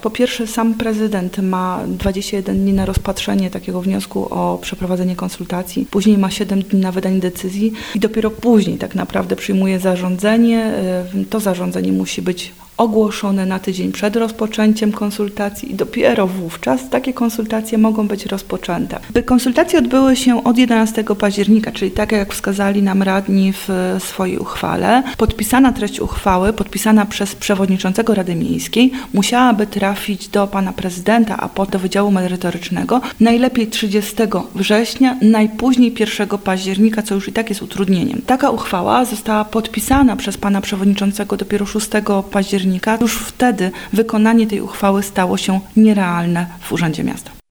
Po pierwsze, sam prezydent ma 21 dni na rozpatrzenie takiego wniosku o przeprowadzenie konsultacji. Później ma 7 dni na wydanie decyzji i dopiero później tak naprawdę przyjmuje zarządzenie. To zarządzenie musi być ogłoszone na tydzień przed rozpoczęciem konsultacji i dopiero wówczas takie konsultacje mogą być rozpoczęte. Konsultacje odbyły się od 11 października, czyli tak jak wskazali nam radni w swojej uchwale. Podpisana treść uchwały, podpisana przez przewodniczącego Rady Miejskiej, musiałaby trafić do pana prezydenta, a potem do Wydziału Merytorycznego najlepiej 30 września, najpóźniej 1 października, co już i tak jest utrudnieniem. Taka uchwała została podpisana przez pana przewodniczącego dopiero 6 października. Już wtedy wykonanie tej uchwały stało się nierealne w Urzędzie Miasta.